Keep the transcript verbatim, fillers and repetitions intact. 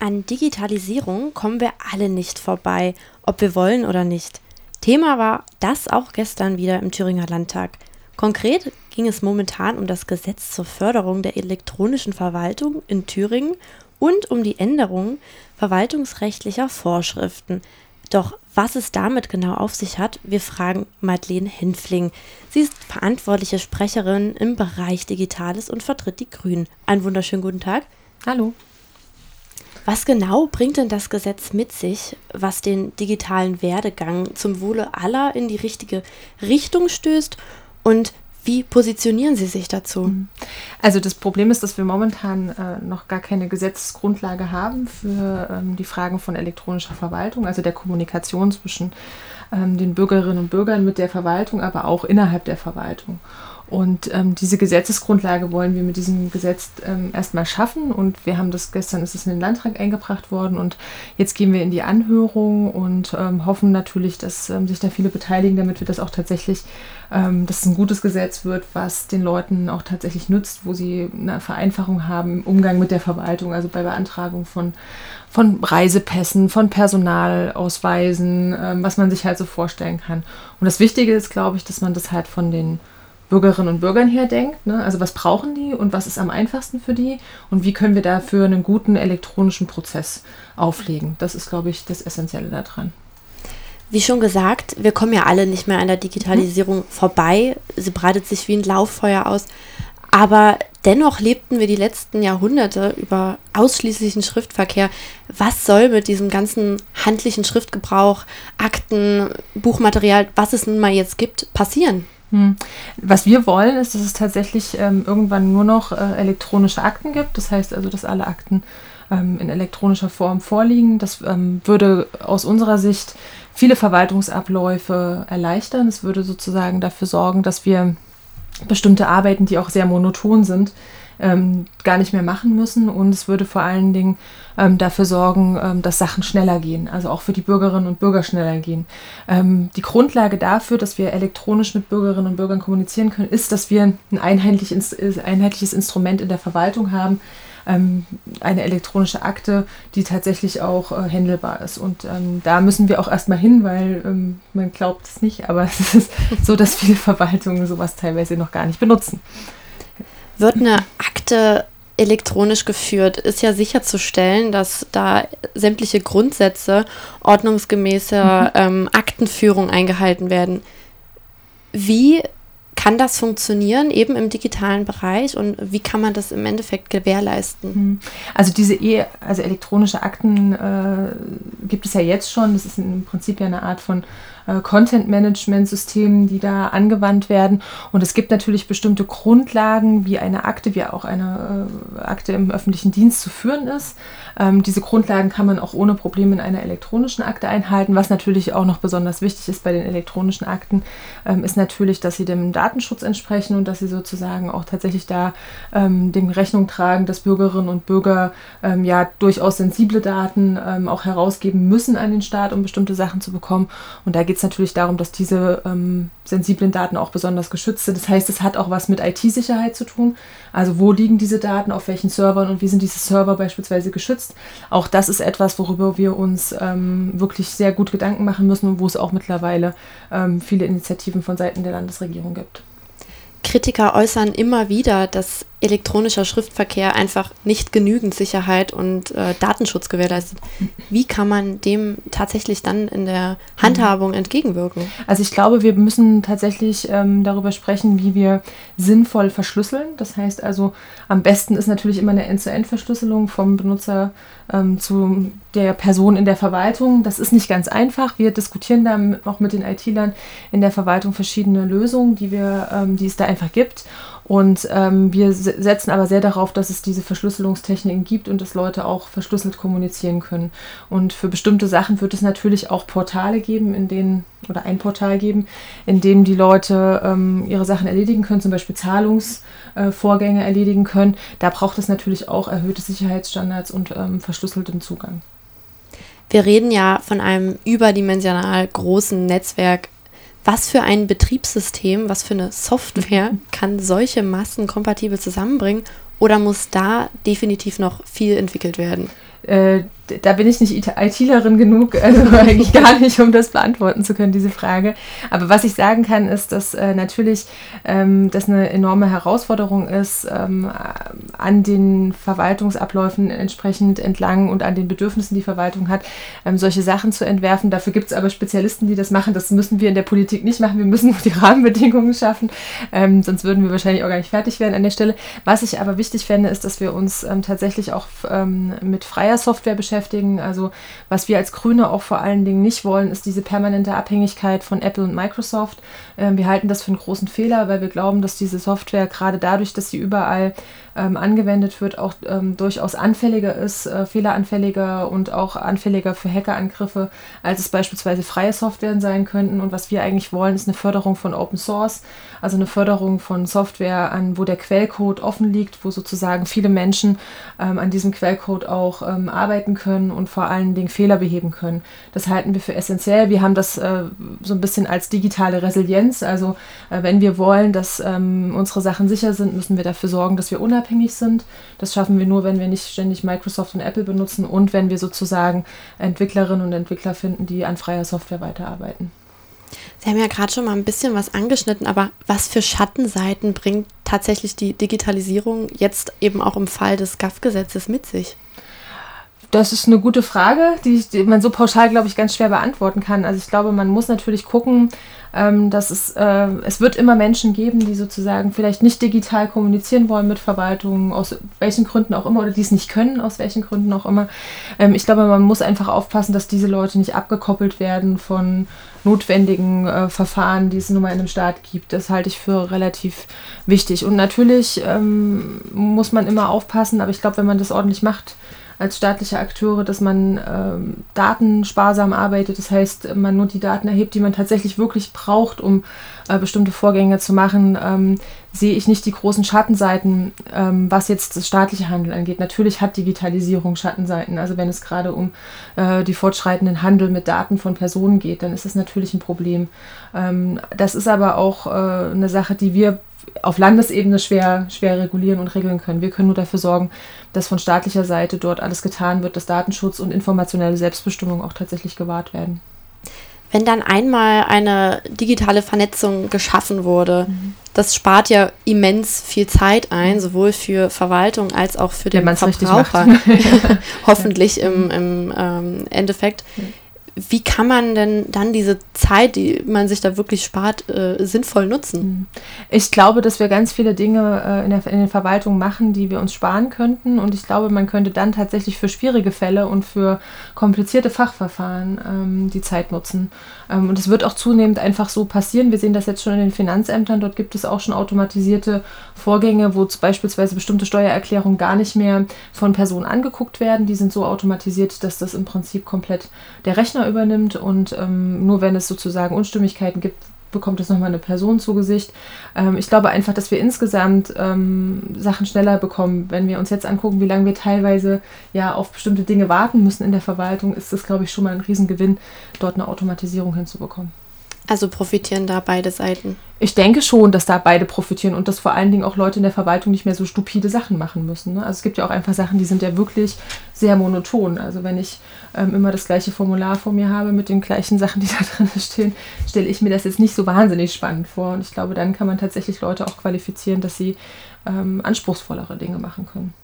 An Digitalisierung kommen wir alle nicht vorbei, ob wir wollen oder nicht. Thema war das auch gestern wieder im Thüringer Landtag. Konkret ging es momentan um das Gesetz zur Förderung der elektronischen Verwaltung in Thüringen und um die Änderung verwaltungsrechtlicher Vorschriften. Doch was es damit genau auf sich hat, wir fragen Madeleine Henfling. Sie ist verantwortliche Sprecherin im Bereich Digitales und vertritt die Grünen. Einen wunderschönen guten Tag. Hallo. Was genau bringt denn das Gesetz mit sich, was den digitalen Werdegang zum Wohle aller in die richtige Richtung stößt, und wie positionieren Sie sich dazu? Also das Problem ist, dass wir momentan äh, noch gar keine Gesetzesgrundlage haben für ähm, die Fragen von elektronischer Verwaltung, also der Kommunikation zwischen ähm, den Bürgerinnen und Bürgern mit der Verwaltung, aber auch innerhalb der Verwaltung. Und ähm, diese Gesetzesgrundlage wollen wir mit diesem Gesetz ähm, erstmal schaffen. Und wir haben das, gestern ist es in den Landtag eingebracht worden und jetzt gehen wir in die Anhörung und ähm, hoffen natürlich, dass ähm, sich da viele beteiligen, damit wir das auch tatsächlich, ähm, dass es ein gutes Gesetz wird, was den Leuten auch tatsächlich nützt, wo sie eine Vereinfachung haben im Umgang mit der Verwaltung, also bei Beantragung von, von Reisepässen, von Personalausweisen, ähm, was man sich halt so vorstellen kann. Und das Wichtige ist, glaube ich, dass man das halt von den Bürgerinnen und Bürgern her denkt, ne? Also was brauchen die und was ist am einfachsten für die und wie können wir dafür einen guten elektronischen Prozess auflegen. Das ist, glaube ich, das Essentielle daran. Wie schon gesagt, wir kommen ja alle nicht mehr an der Digitalisierung mhm. vorbei. Sie breitet sich wie ein Lauffeuer aus. Aber dennoch lebten wir die letzten Jahrhunderte über ausschließlichen Schriftverkehr. Was soll mit diesem ganzen handlichen Schriftgebrauch, Akten, Buchmaterial, was es nun mal jetzt gibt, passieren? Was wir wollen, ist, dass es tatsächlich ähm, irgendwann nur noch äh, elektronische Akten gibt. Das heißt also, dass alle Akten ähm, in elektronischer Form vorliegen. Das ähm, würde aus unserer Sicht viele Verwaltungsabläufe erleichtern. Es würde sozusagen dafür sorgen, dass wir bestimmte Arbeiten, die auch sehr monoton sind, ähm, gar nicht mehr machen müssen. Und es würde vor allen Dingen ähm, dafür sorgen, ähm, dass Sachen schneller gehen, also auch für die Bürgerinnen und Bürger schneller gehen. Ähm, die Grundlage dafür, dass wir elektronisch mit Bürgerinnen und Bürgern kommunizieren können, ist, dass wir ein einheitlich, einheitliches Instrument in der Verwaltung haben, ähm, eine elektronische Akte, die tatsächlich auch äh, handelbar ist. Und ähm, da müssen wir auch erstmal hin, weil ähm, man glaubt es nicht, aber es ist so, dass viele Verwaltungen sowas teilweise noch gar nicht benutzen. Wird eine Akte elektronisch geführt, ist ja sicherzustellen, dass da sämtliche Grundsätze ordnungsgemäße mhm. ähm, Aktenführung eingehalten werden. Wie kann das funktionieren, eben im digitalen Bereich, und wie kann man das im Endeffekt gewährleisten? Also diese e- also elektronische Akten äh, gibt es ja jetzt schon. Das ist im Prinzip ja eine Art von äh, Content-Management-Systemen, die da angewandt werden. Und es gibt natürlich bestimmte Grundlagen, wie eine Akte, wie auch eine äh, Akte im öffentlichen Dienst zu führen ist. Ähm, diese Grundlagen kann man auch ohne Probleme in einer elektronischen Akte einhalten. Was natürlich auch noch besonders wichtig ist bei den elektronischen Akten, ähm, ist natürlich, dass sie dem Datenschutz entsprechen und dass sie sozusagen auch tatsächlich da ähm, dem Rechnung tragen, dass Bürgerinnen und Bürger ähm, ja durchaus sensible Daten ähm, auch herausgeben müssen an den Staat, um bestimmte Sachen zu bekommen. Und da geht es natürlich darum, dass diese ähm, sensiblen Daten auch besonders geschützt sind. Das heißt, es hat auch was mit I T-Sicherheit zu tun. Also wo liegen diese Daten, auf welchen Servern und wie sind diese Server beispielsweise geschützt? Auch das ist etwas, worüber wir uns ähm, wirklich sehr gut Gedanken machen müssen und wo es auch mittlerweile ähm, viele Initiativen von Seiten der Landesregierung gibt. Kritiker äußern immer wieder, dass elektronischer Schriftverkehr einfach nicht genügend Sicherheit und äh, Datenschutz gewährleistet. Wie kann man dem tatsächlich dann in der Handhabung entgegenwirken? Also ich glaube, wir müssen tatsächlich ähm, darüber sprechen, wie wir sinnvoll verschlüsseln. Das heißt also, am besten ist natürlich immer eine End-zu-End-Verschlüsselung vom Benutzer ähm, zu der Person in der Verwaltung. Das ist nicht ganz einfach. Wir diskutieren da auch mit den I T-Lern in der Verwaltung verschiedene Lösungen, die wir, ähm, die es da einfach gibt. Und ähm, wir setzen aber sehr darauf, dass es diese Verschlüsselungstechniken gibt und dass Leute auch verschlüsselt kommunizieren können. Und für bestimmte Sachen wird es natürlich auch Portale geben, in denen, oder ein Portal geben, in dem die Leute ähm, ihre Sachen erledigen können, zum Beispiel Zahlungsvorgänge äh, erledigen können. Da braucht es natürlich auch erhöhte Sicherheitsstandards und ähm, verschlüsselten Zugang. Wir reden ja von einem überdimensional großen Netzwerk. Was für ein Betriebssystem, was für eine Software kann solche Massen kompatibel zusammenbringen, oder muss da definitiv noch viel entwickelt werden? äh, da bin ich nicht ITlerin genug, also eigentlich gar nicht, um das beantworten zu können, diese Frage. Aber was ich sagen kann, ist, dass äh, natürlich ähm, das eine enorme Herausforderung ist, ähm, an den Verwaltungsabläufen entsprechend entlang und an den Bedürfnissen, die Verwaltung hat, ähm, solche Sachen zu entwerfen. Dafür gibt es aber Spezialisten, die das machen. Das müssen wir in der Politik nicht machen. Wir müssen nur die Rahmenbedingungen schaffen. Ähm, sonst würden wir wahrscheinlich auch gar nicht fertig werden an der Stelle. Was ich aber wichtig fände, ist, dass wir uns ähm, tatsächlich auch ähm, mit freier Software beschäftigen. Also was wir als Grüne auch vor allen Dingen nicht wollen, ist diese permanente Abhängigkeit von Apple und Microsoft. Ähm, wir halten das für einen großen Fehler, weil wir glauben, dass diese Software gerade dadurch, dass sie überall ähm, angewendet wird, auch ähm, durchaus anfälliger ist, äh, fehleranfälliger und auch anfälliger für Hackerangriffe, als es beispielsweise freie Software sein könnten. Und was wir eigentlich wollen, ist eine Förderung von Open Source, also eine Förderung von Software, an wo der Quellcode offen liegt, wo sozusagen viele Menschen ähm, an diesem Quellcode auch ähm, arbeiten können und vor allen Dingen Fehler beheben können. Das halten wir für essentiell. Wir haben das äh, so ein bisschen als digitale Resilienz. Also äh, wenn wir wollen, dass ähm, unsere Sachen sicher sind, müssen wir dafür sorgen, dass wir unabhängig sind. Das schaffen wir nur, wenn wir nicht ständig Microsoft und Apple benutzen und wenn wir sozusagen Entwicklerinnen und Entwickler finden, die an freier Software weiterarbeiten. Sie haben ja gerade schon mal ein bisschen was angeschnitten, aber was für Schattenseiten bringt tatsächlich die Digitalisierung jetzt eben auch im Fall des G A F-Gesetzes mit sich? Das ist eine gute Frage, die, die man so pauschal, glaube ich, ganz schwer beantworten kann. Also ich glaube, man muss natürlich gucken, ähm, dass es, äh, es wird immer Menschen geben, die sozusagen vielleicht nicht digital kommunizieren wollen mit Verwaltungen, aus welchen Gründen auch immer, oder die es nicht können, aus welchen Gründen auch immer. Ähm, ich glaube, man muss einfach aufpassen, dass diese Leute nicht abgekoppelt werden von notwendigen äh, Verfahren, die es nun mal in einem Staat gibt. Das halte ich für relativ wichtig. Und natürlich ähm, muss man immer aufpassen, aber ich glaube, wenn man das ordentlich macht, als staatliche Akteure, dass man ähm, datensparsam arbeitet. Das heißt, man nur die Daten erhebt, die man tatsächlich wirklich braucht, um äh, bestimmte Vorgänge zu machen, ähm, sehe ich nicht die großen Schattenseiten, ähm, was jetzt das staatliche Handeln angeht. Natürlich hat Digitalisierung Schattenseiten. Also wenn es gerade um äh, die fortschreitenden Handel mit Daten von Personen geht, dann ist das natürlich ein Problem. Ähm, das ist aber auch äh, eine Sache, die wir auf Landesebene schwer, schwer regulieren und regeln können. Wir können nur dafür sorgen, dass von staatlicher Seite dort alles getan wird, dass Datenschutz und informationelle Selbstbestimmung auch tatsächlich gewahrt werden. Wenn dann einmal eine digitale Vernetzung geschaffen wurde, mhm. das spart ja immens viel Zeit ein, sowohl für Verwaltung als auch für den Verbraucher. Hoffentlich ja. im, im ähm, Endeffekt. Ja. Wie kann man denn dann diese Zeit, die man sich da wirklich spart, äh, sinnvoll nutzen? Ich glaube, dass wir ganz viele Dinge äh, in, der, in den Verwaltungen machen, die wir uns sparen könnten. Und ich glaube, man könnte dann tatsächlich für schwierige Fälle und für komplizierte Fachverfahren ähm, die Zeit nutzen. Ähm, und es wird auch zunehmend einfach so passieren. Wir sehen das jetzt schon in den Finanzämtern. Dort gibt es auch schon automatisierte Vorgänge, wo beispielsweise bestimmte Steuererklärungen gar nicht mehr von Personen angeguckt werden. Die sind so automatisiert, dass das im Prinzip komplett der Rechner übernimmt und ähm, nur wenn es sozusagen Unstimmigkeiten gibt, bekommt es nochmal eine Person zu Gesicht. Ähm, ich glaube einfach, dass wir insgesamt ähm, Sachen schneller bekommen. Wenn wir uns jetzt angucken, wie lange wir teilweise ja auf bestimmte Dinge warten müssen in der Verwaltung, ist das, glaube ich, schon mal ein Riesengewinn, dort eine Automatisierung hinzubekommen. Also profitieren da beide Seiten? Ich denke schon, dass da beide profitieren und dass vor allen Dingen auch Leute in der Verwaltung nicht mehr so stupide Sachen machen müssen. Ne? Also es gibt ja auch einfach Sachen, die sind ja wirklich sehr monoton. Also wenn ich ähm, immer das gleiche Formular vor mir habe mit den gleichen Sachen, die da drin stehen, stelle ich mir das jetzt nicht so wahnsinnig spannend vor. Und ich glaube, dann kann man tatsächlich Leute auch qualifizieren, dass sie ähm, anspruchsvollere Dinge machen können.